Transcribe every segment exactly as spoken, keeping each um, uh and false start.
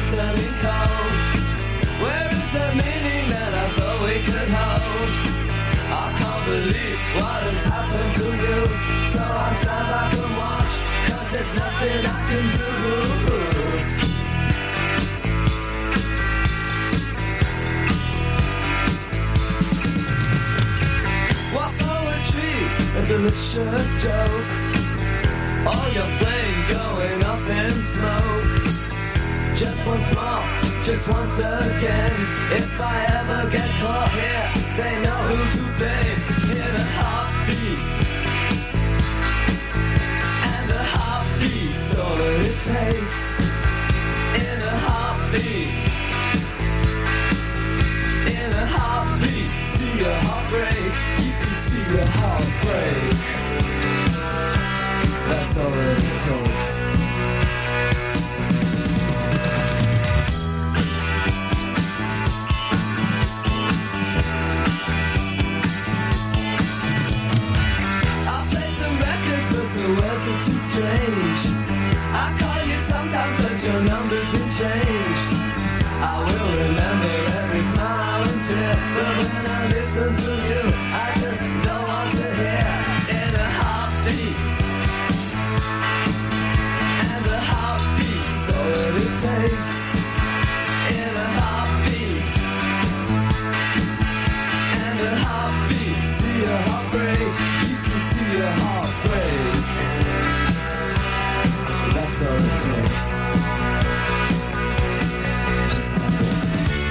turning cold. Where is the meaning that I thought we could hold? I can't believe what has happened to you. So I stand back and watch, cause there's nothing I can do. What poetry, a delicious joke. All your flame going up in smoke. Just once more, just once again. If I ever get caught here, they know who to blame. In a heartbeat, and a heartbeat's all that it takes. In a heartbeat, in a heartbeat, see a heartbreak. You can see a heartbreak. That's all that it takes. The words are too strange. I call you sometimes, but your number's been changed. I will remember every smile and tear, but when I listen to you, I just don't want to hear. In a heartbeat, and a heartbeat's all that it takes. In a heartbeat, and a heartbeat, see a heartbreak. You can see a heartbreak. That's all it takes. Just like this.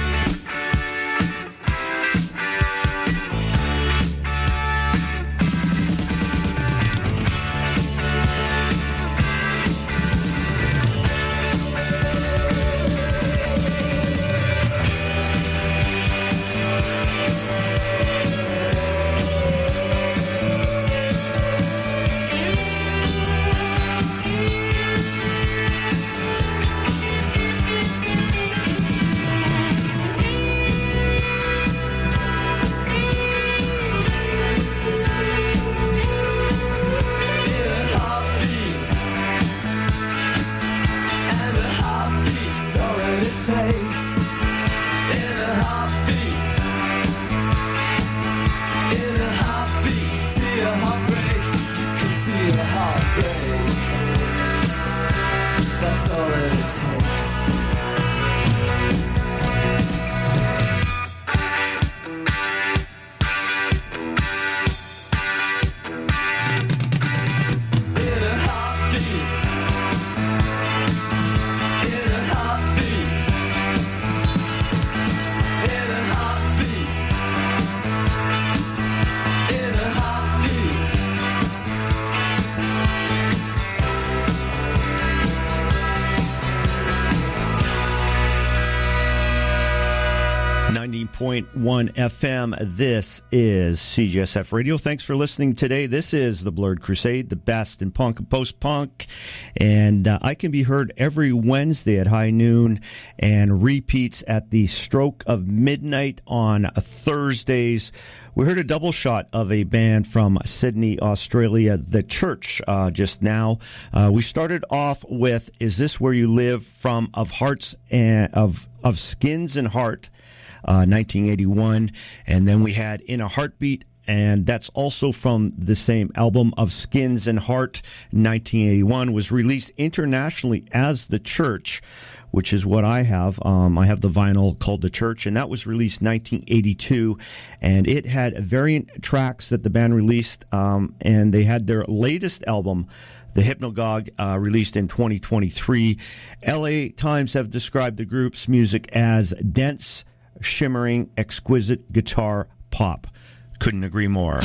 point one F M. This is C G S F Radio. Thanks for listening today. This is the Blurred Crusade, the best in punk and post-punk. And uh, I can be heard every Wednesday at high noon and repeats at the stroke of midnight on Thursdays. We heard a double shot of a band from Sydney, Australia, The Church, uh, just now. Uh, we started off with Is This Where You Live from Of Hearts and of of Skins and Heart, uh, nineteen eighty-one. And then we had In a Heartbeat, and that's also from the same album of Skins and Heart, nineteen eighty-one, was released internationally as The Church, which is what I have. Um, I have the vinyl called The Church, and that was released nineteen eighty-two, and it had variant tracks that the band released, um, and they had their latest album, The Hypnagogue, uh, released in twenty twenty-three. L A Times have described the group's music as dense, shimmering, exquisite guitar pop. Couldn't agree more.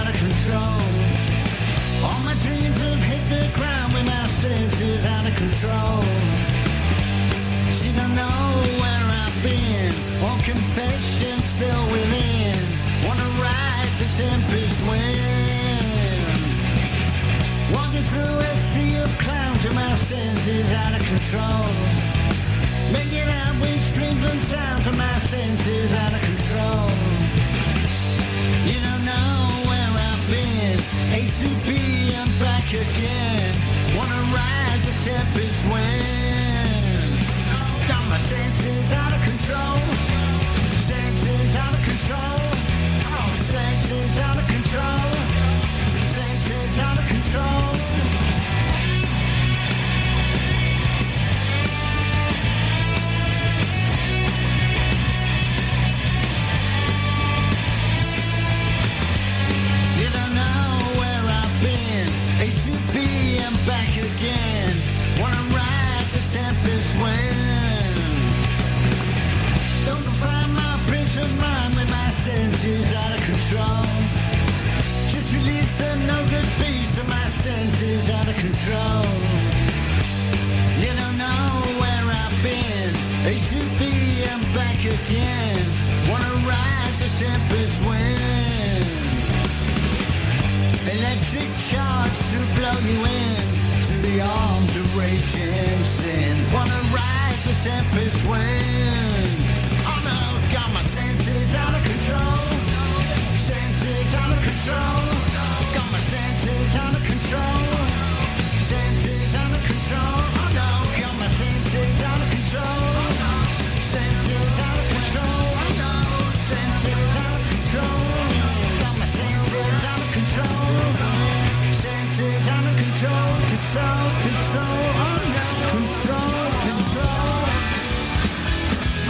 Control. senses out of control. Making out with streams and sounds of my senses out of control. You don't know where I've been. A to B, I'm back again. Wanna ride the tempest wind. Got my senses out of control. Senses out of control. Oh, senses out of control. Senses out of control. I'm back again. Wanna ride the tempest wind. Don't go find my prince of mind with my senses out of control. Just release the no good beast of my senses out of control. You don't know where I've been. A to B, I'm back again. Wanna ride the tempest wind. Electric charge to blow you in to the arms of raging sin. Wanna ride the tempest wind. Oh no, got my senses out of control. Senses out of control. Got my senses out of control. Senses out of control. Oh no, got my senses out of control. Senses out of control. Oh no, senses out of control. Got my senses out of control. Senses out of control. Control, control, oh no, control, control.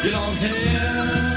You don't hear.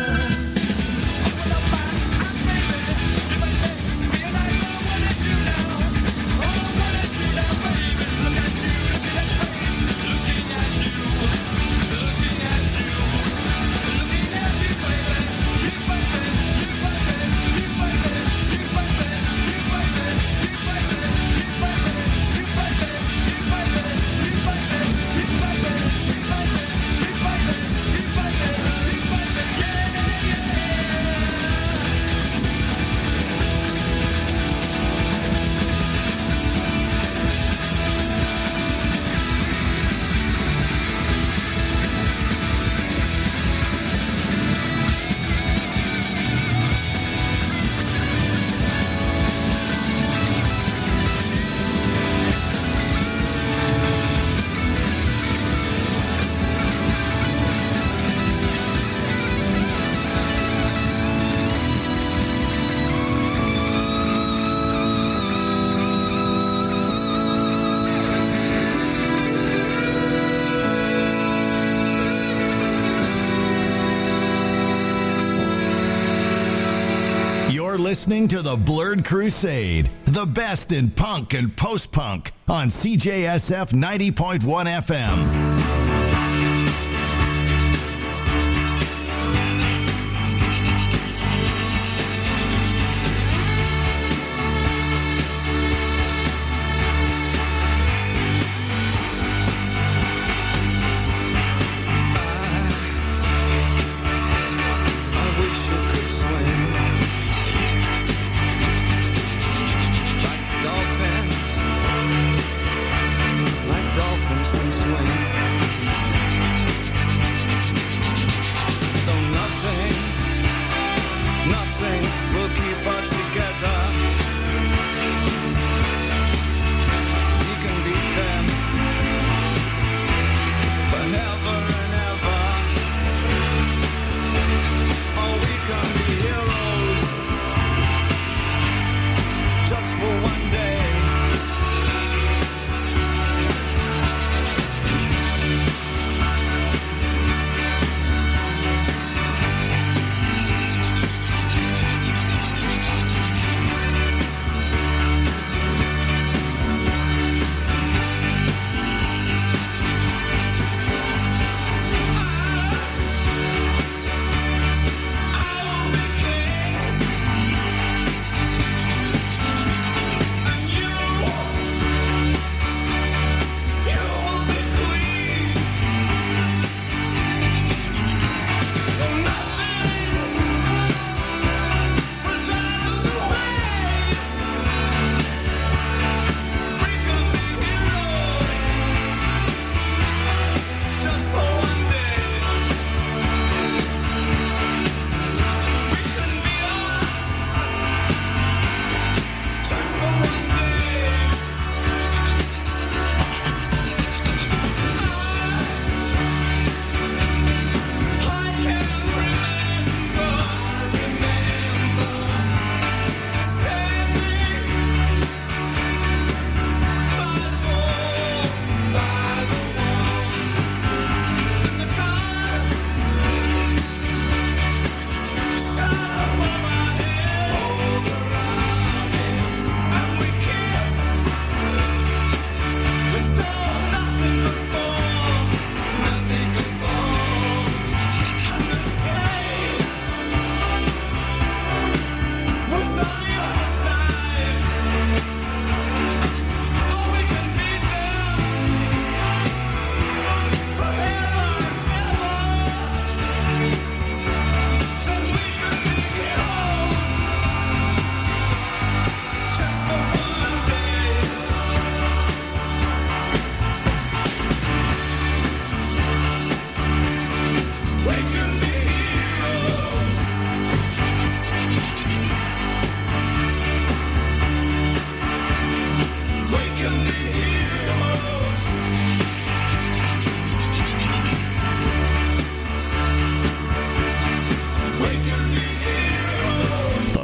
Listening to the Blurred Crusade, the best in punk and post-punk on C J S F ninety point one F M. Dolphins can swing.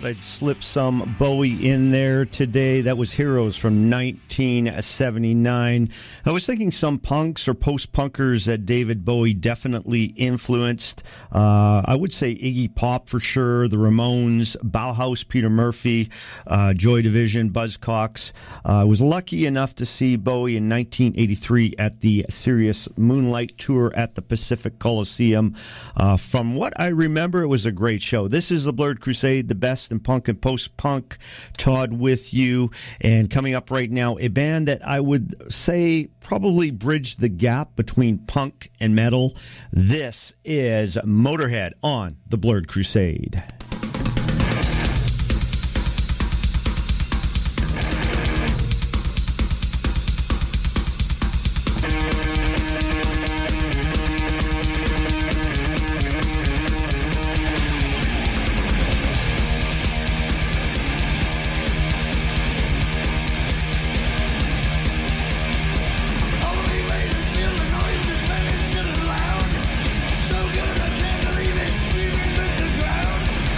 thought I'd slip some Bowie in there today. That was Heroes from nineteen seventy-nine. I was thinking some punks or post-punkers that David Bowie definitely influenced. Uh, I would say Iggy Pop for sure, the Ramones, Bauhaus, Peter Murphy, uh, Joy Division, Buzzcocks. Uh, I was lucky enough to see Bowie in nineteen eighty-three at the Sirius Moonlight Tour at the Pacific Coliseum. Uh, from what I remember, it was a great show. This is the Blurred Crusade, the best in punk and post-punk. Todd with you. And coming up right now, a band that I would say probably bridged the gap between punk and metal. This is Motorhead on the Blurred Crusade. So good I can't believe it, screaming with the ground.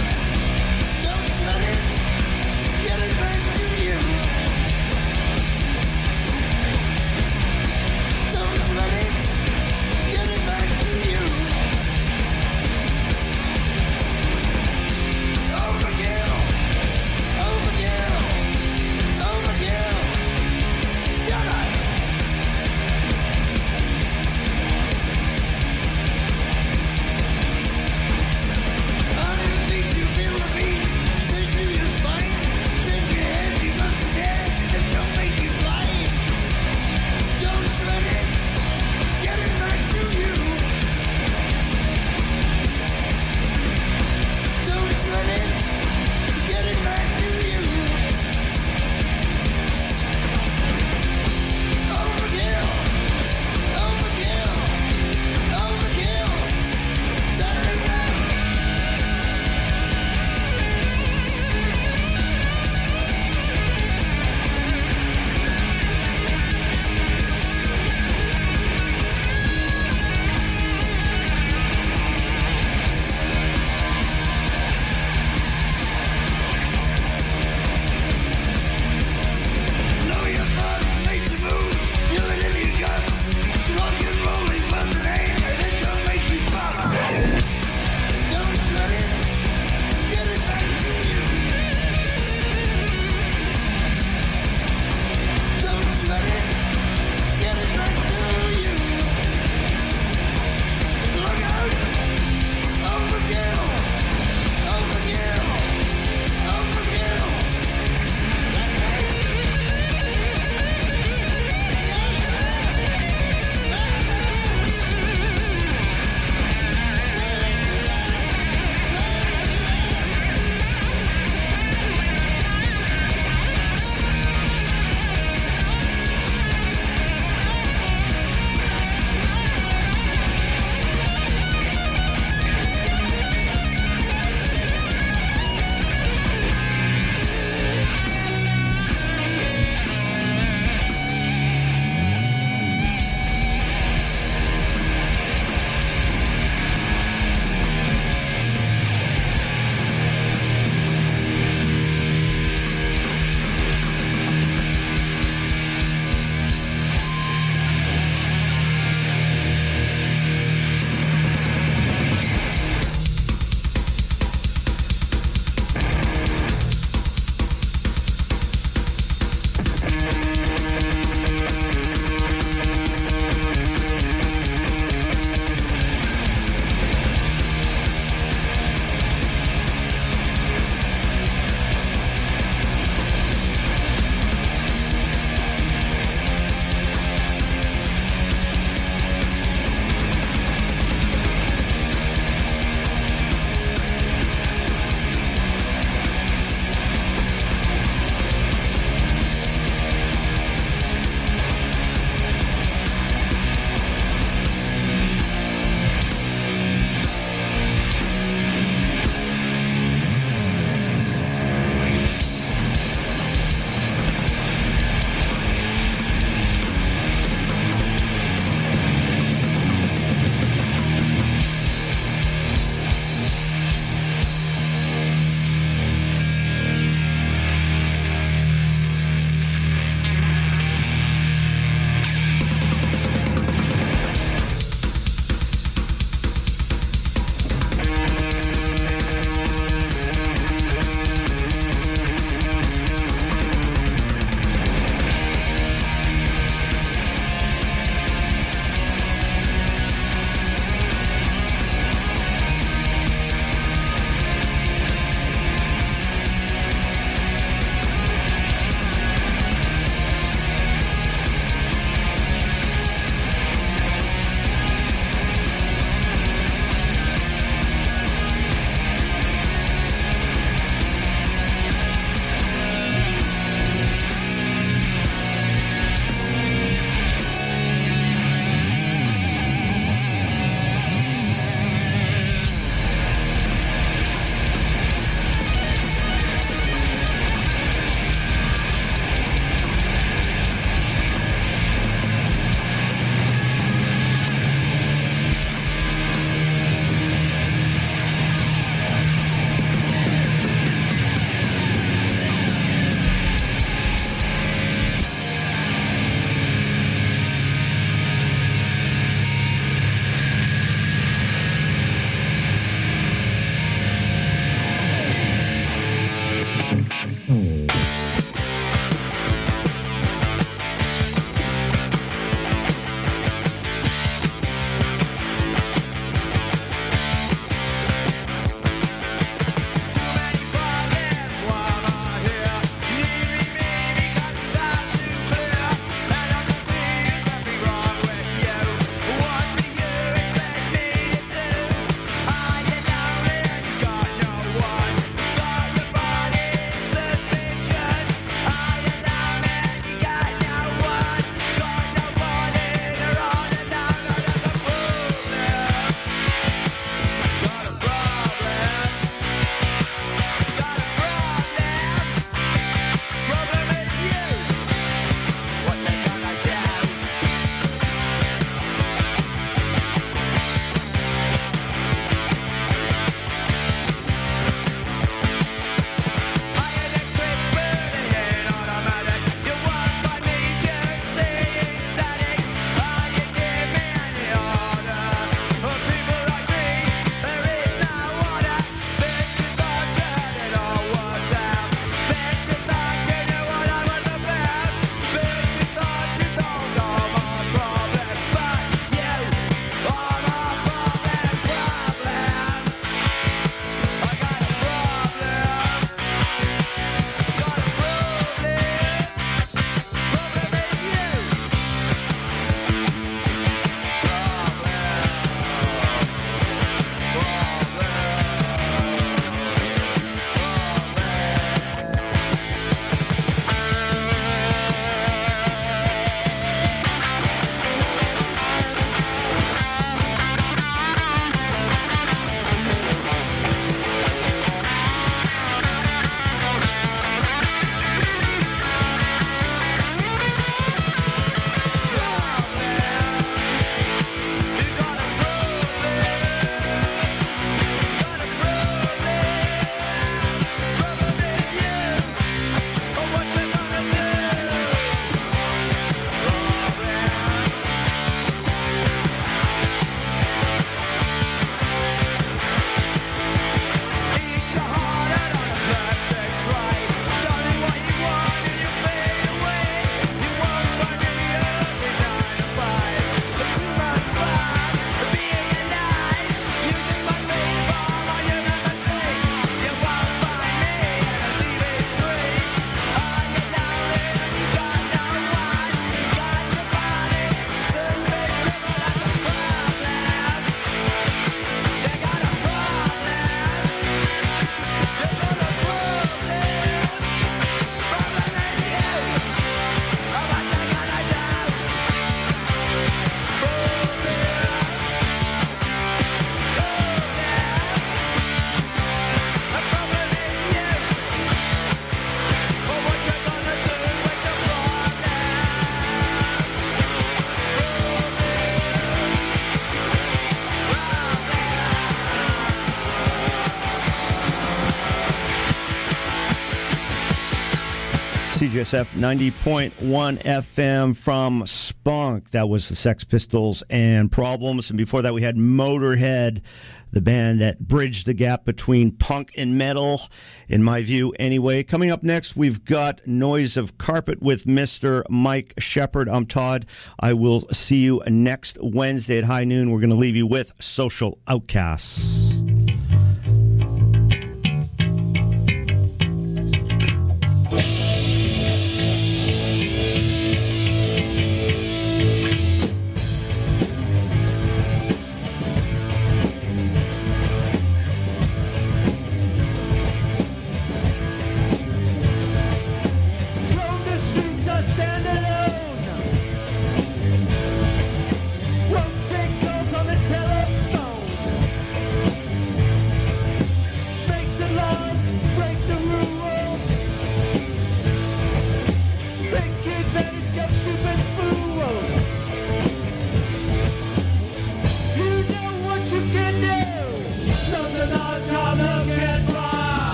C J S F ninety point one F M from Spunk. That was the Sex Pistols and Problems. And before that, we had Motorhead, the band that bridged the gap between punk and metal, in my view, anyway. Coming up next, we've got Noise of Carpet with Mister Mike Shepard. I'm Todd. I will see you next Wednesday at high noon. We're going to leave you with Social Outcasts.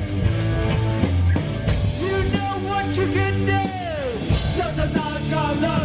You know what you can do. Something I've got